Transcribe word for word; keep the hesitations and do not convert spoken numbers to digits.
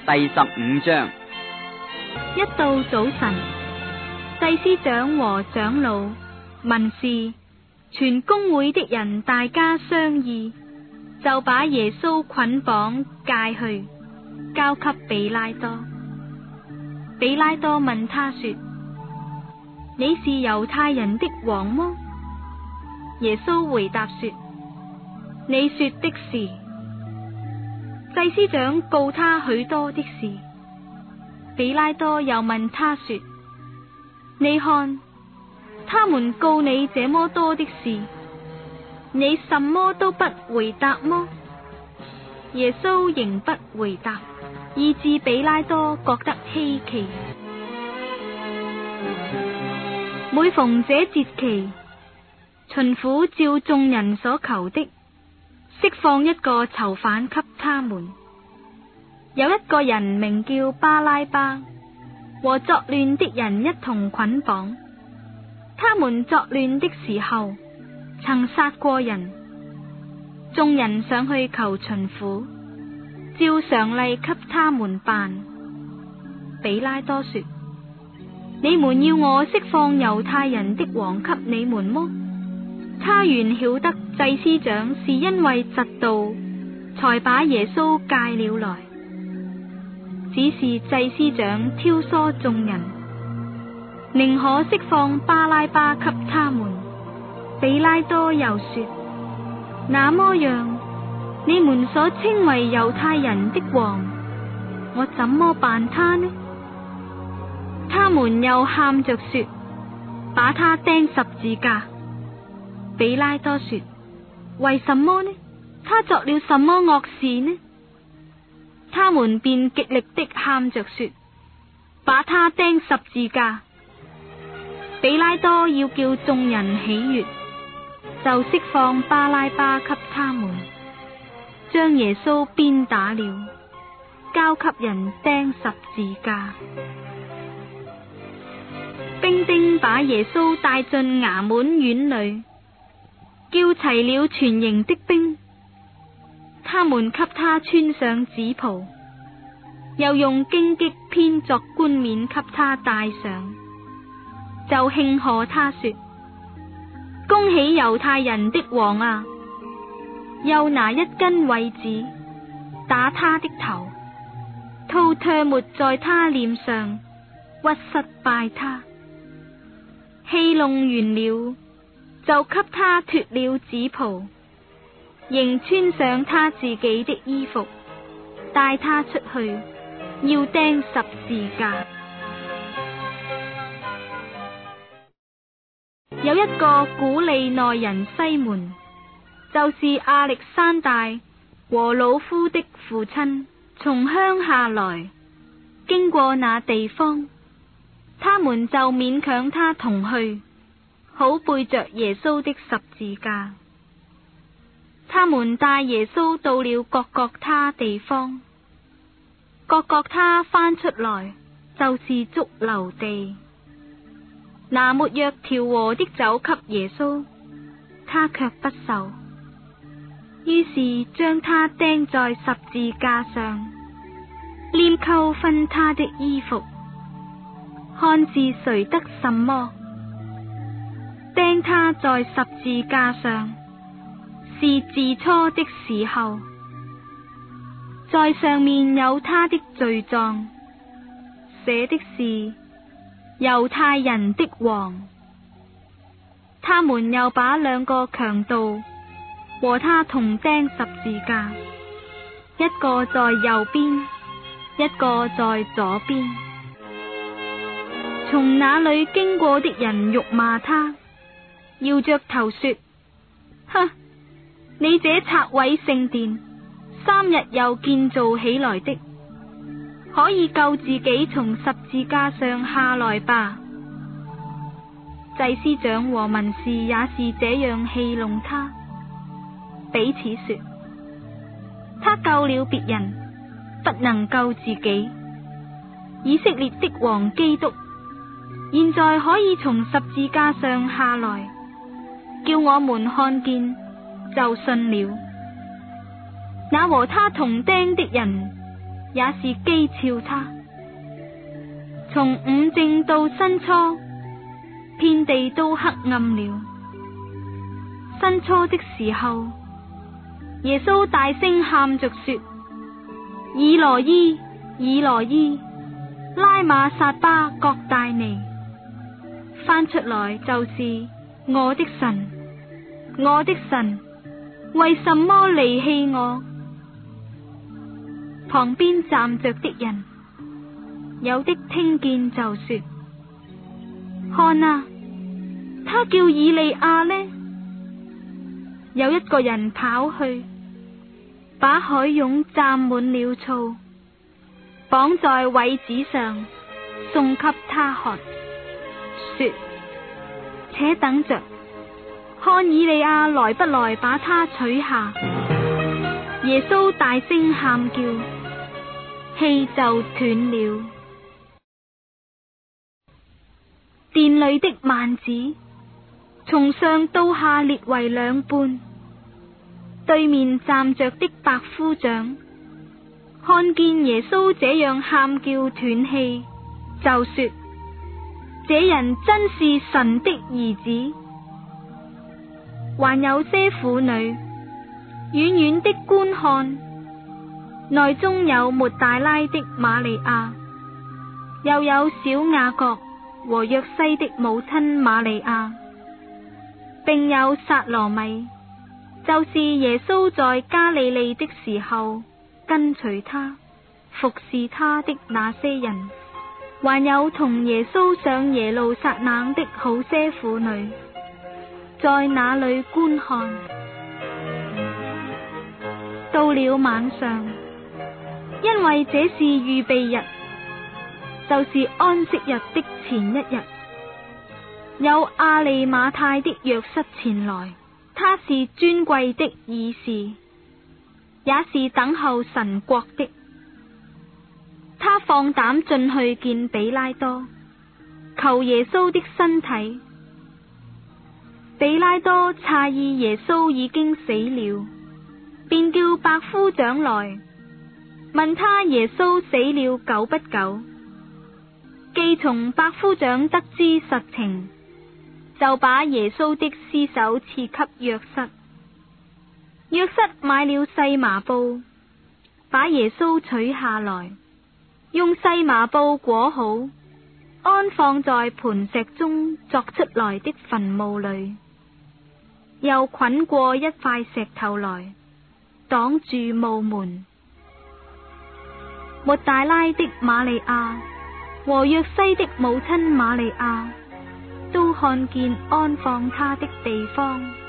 第十五章。 一到早晨，祭司長和長老、文士、全公會的人大家商議，就把耶穌捆綁解去，交給比拉多。比拉多問他說：你是猶太人的王麼？耶穌回答說：你說的是。祭司長告他許多的事。比拉多又問他說：你看，他們告你這麼多的事，你什麼都不回答麼？耶穌仍不回答，以致比拉多覺得稀奇。每逢這節期，巡撫照眾人所求的，釋放一個囚犯給他們。有一個人名叫巴拉巴，和作亂的人一同捆綁。他們作亂的時候，曾殺過人。眾人上去求巡撫，照常例給他們辦。比拉多說：你們要我釋放猶太人的王給你們麼？他原曉得祭司長是因為嫉妒，才把耶穌解了來。只是祭司長挑唆眾人，寧可釋放巴拉巴給他們。比拉多又說：那麼樣，你們所稱為猶太人的王，我怎麼辦他呢？他們又喊着說：把他釘十字架。比拉多說：為什麼呢？他作了什麼惡事呢？他們便極力的喊着說：把他釘十字架。比拉多要叫眾人喜悅，就釋放巴拉巴給他們，將耶穌鞭打了，交給人釘十字架。兵丁把耶穌帶進衙門院裏，叫齊了全營的兵。他們給他穿上紫袍，又用荊棘編作冠冕給他戴上，就慶賀他說：恭喜猶太人的王啊！又拿一根葦子打他的頭，吐唾沫在他臉上，屈膝拜他。戲弄完了，就給他脫了紫袍，仍穿上他自己的衣服，帶他出去，要釘十字架。有一個古利奈人西門，就是亞歷山大和魯孚的父親，從鄉下來，經過那地方，他們就勉強他同去，好背着耶穌的十字架。他們帶耶穌到了各各他地方。各各他翻出來就是髑髏地。拿沒藥調和的酒給耶穌，他卻不受。於是將他釘在十字架上，拈鬮分他的衣服，看是誰得什麼。釘他在十字架上，是巳初的時候，在上面有他的罪狀，寫的是猶太人的王。他們又把兩個強盜和他同釘十字架，一個在右邊，一個在左邊。從那裏經過的人辱罵他，搖着頭說：哼，你這拆毀聖殿，三日又建造起來的，可以救自己從十字架上下來吧。祭司長和文士也是這樣戲弄他，彼此說：他救了別人，不能救自己。以色列的王基督現在可以從十字架上下來，叫我們看見就信了。那和他同釘的人也是譏誚他。從午正到申初，遍地都黑暗了。申初的時候，耶穌大聲喊着說：以羅伊，以羅伊，拉馬撒巴各大尼。翻出來就是我的神，我的神，為什麼離棄我？旁邊站着的人，有的聽見就說：看啊，他叫以利亞呢。有一個人跑去，把海湧蘸滿了醋，綁在葦子上，送給他喝，說：且等着，看以利亞來不來把他取下。耶穌大聲喊叫，氣就斷了。殿裏的幔子從上到下裂為兩半，對面站着的百夫長看見耶穌這樣喊叫斷氣，就說：這人真是神的兒子。還有些婦女遠遠的觀看，內中有抹大拉的瑪利亞，又有小雅各和約西的母親瑪利亞，並有撒羅米，就是耶穌在加利利的時候跟隨他服侍他的那些人，還有同耶穌上耶路撒冷的好些婦女，在那裏觀看。到了晚上，因為這是預備日，就是安息日的前一日，有亞利馬太的約瑟前來，他是尊貴的議士，也是等候神國的。他放膽進去見比拉多，求耶穌的身體。比拉多詫異耶穌已經死了，便叫百夫長來問他耶穌死了久不久。既從百夫長得知實情，就把耶穌的屍首賜給約瑟。約瑟買了細麻布，把耶穌取下來，用細麻布裹好，安放在磐石中鑿出來的墳墓裏，又捆過一塊石頭來擋住墓門。抹大拉的瑪利亞和約西的母親瑪利亞都看見安放他的地方。